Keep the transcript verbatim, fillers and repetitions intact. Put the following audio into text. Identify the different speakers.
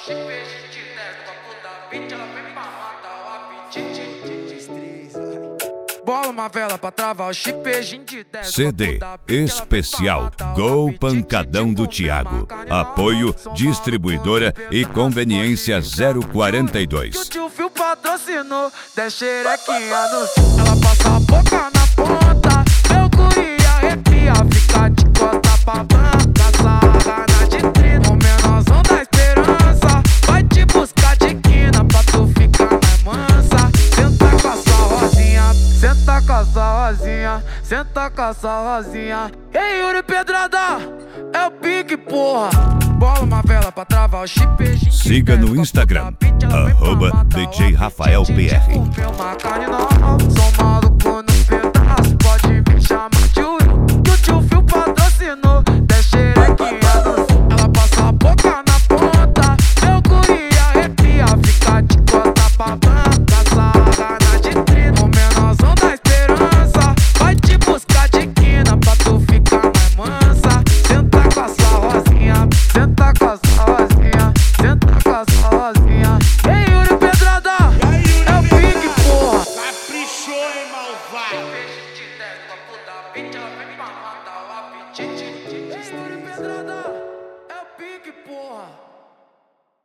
Speaker 1: Bola uma vela pra travar o chipejinho de dez.
Speaker 2: C D especial Gol Pancadão do Thiago. Apoio Distribuidora e Conveniência zero quarenta e dois.
Speaker 1: O tio Fio patrocinou, dez xerequinha no sul. Ela passa a boca na ponta, meu guri arrepia, fica de costa pra banca, sarra na vitrine. O menorzão da esperança vai te buscar de quina pra tu ficar mais mansa. Senta com a sua rosinha, senta com a sua rosinha, senta com a sua rosinha. Ei, Yuri Pedrada, é o pique, porra. Bola uma vela pra travar o chipejinho.
Speaker 2: Siga no Instagram, arroba D J Rafael P R.